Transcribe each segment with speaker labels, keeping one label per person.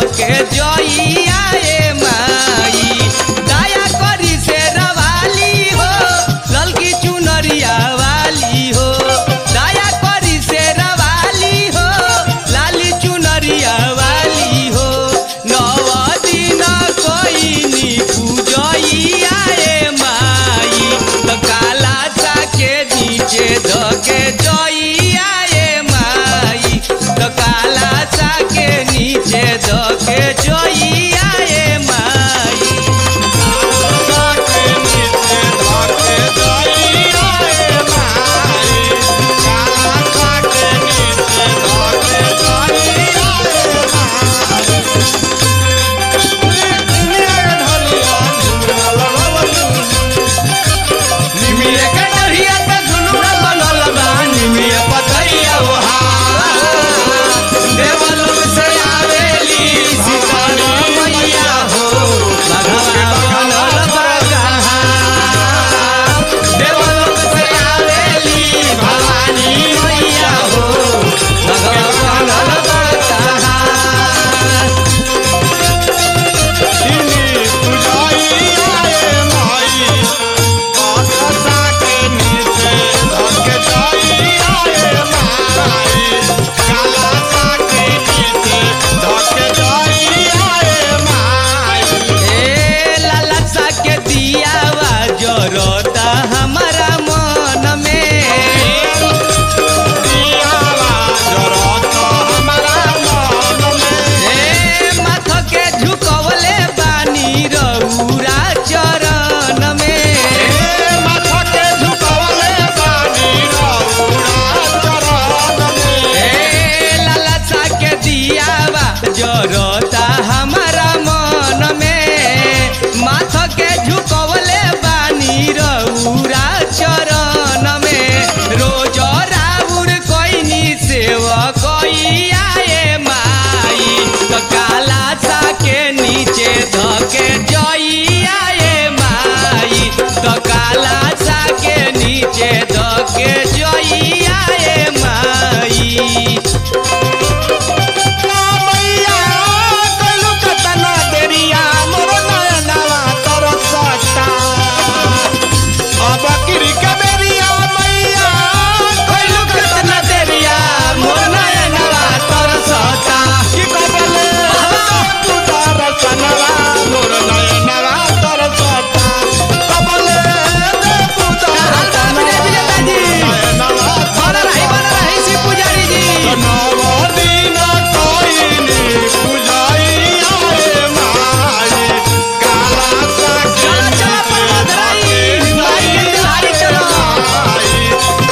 Speaker 1: धके जइया ए माई दया करी से रवाली हो ललकी चुनरिया वाली हो दया करी से रवाली हो लाली चुनरिया वाली हो नव दिन कोइनी पूजइया ए माई तो काला सा के नीचे धके जइया ए माई तो काला सा के नीचे धके जइया ए माई निमिया के डरिया पे झुलुआ बनल बा निमिया पतैया ओहा देवलोक से आवेली सीतारा मैया हो भगवान बनल बा कहाँ देवलोक से आवेली भवानी मैया हो भगवान बनल बा कहाँ ए लाला सा के दियावा जरता हमारा मन में ए माथ के झुकवले बानी रउरा चरण में ए लाला सा के दियावा जरता हमारा मन में माथ के झुकवले बानी रउरा चरण में रोज राउर कोइनी सेवा कइया ए माई तो काला सा के नीचे धके जइया ए माई तो काला सा के नीचे धके जइया ए माई कोइलू केतना देरिया मोर नयनवा तरसता बना रही सी पुजारी जी चला चला परमधराई माई के तिहारी चलो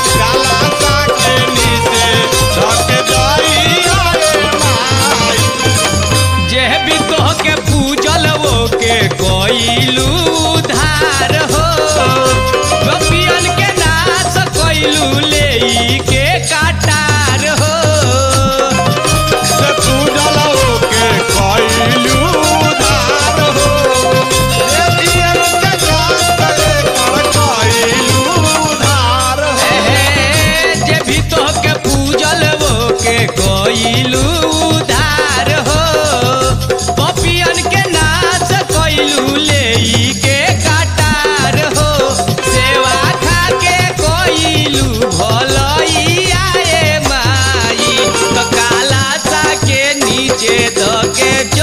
Speaker 1: जे भी कह के पूजल वो के कोइलू धार हो गोपियन के नाच कोइलू लेई के काटार हो जे भी कह के पूजल वो के कोइलू धार हो गोपियन के नाच कोइलू लेई के काटार हो सेवा खा के कोइलू भलइया ए माई तो काला सा के नीचे धके